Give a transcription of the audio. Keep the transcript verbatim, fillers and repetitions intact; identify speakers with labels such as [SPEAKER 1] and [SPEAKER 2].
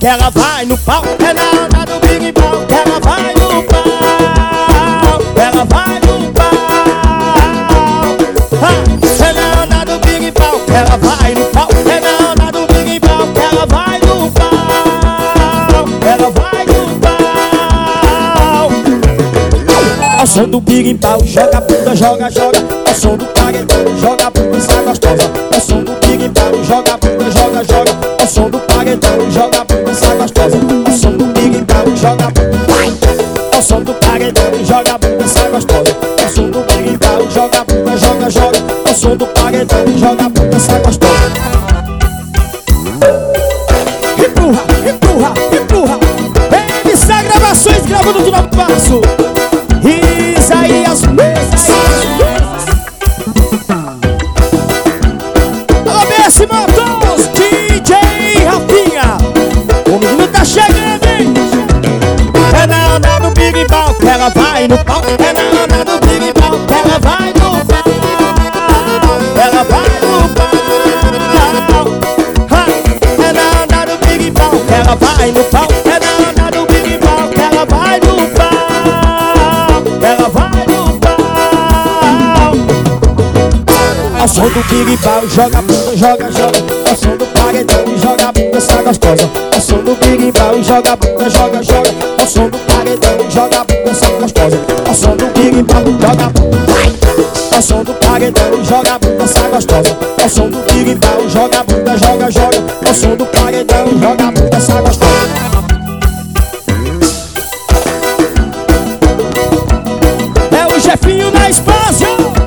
[SPEAKER 1] que ela vai no pau. É na onda do Big Pau que ela vai no pau. Ela vai no pau. Ah, é na onda do Big Pau que ela vai no pau. É na onda do Big Pau que ela vai no pau. Ela vai no pau. Ao som do Big Pau, joga bunda, joga, joga. Ao som do paredão, joga bunda, sai gostosa. Ao som do Big Pau, joga bunda, joga, joga. Ao som do paredão, joga bunda, sai gostosa. Ao som do Big Pau, joga bunda, vai. Ao som do paredão, joga bunda, sai gostosa. Ao som do Big Pau, joga bunda, joga, joga. Ao som do paredão, joga bunda, sai gostosa. Empurra, empurra, empurra. M C Gravações gravando tudo ao passo. Isaías Mesas. Alô, B S Motos, D J Rafinha. O menino tá chegando, hein? É na onda do Big Pau que ela vai no pau. É na onda do Big Pau que ela vai no pau. Ela vai no pau. Ha! É na onda do Big Pau que ela vai no pau. É na onda do Big Pau que ela vai no pau. Ela vai no pau. Ao som do Big Pau, joga bunda, joga, joga. Ao som do paredão, joga bunda, sai gostosa. Ao som do Big Pau, joga bunda, joga, joga. Ao som do paredão, joga bunda, sai gostosa. Ao som do Big Pau, joga bunda, vai. Ao som do paredão, joga bunda, sai gostosa. Ao som do Big Pau, joga bunda, joga, joga. Ao som do paredão, joga bunda, sai gostosa. É o Jefinho na Espácio.